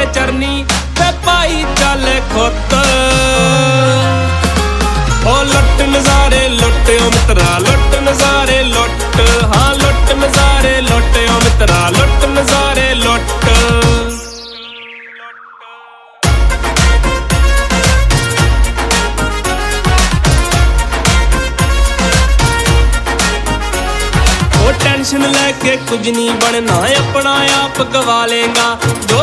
चरनी ते पाई चल खुत ओ लुट नज़ारे लुट ओ मित्रा लुट नज़ारे लुट हाँ लुट नज़ारे लुट ओ मित्रा लुट नज़ारे लुट टेंशन लेके कुछ नहीं बनना अपना आप गवा लेगा जो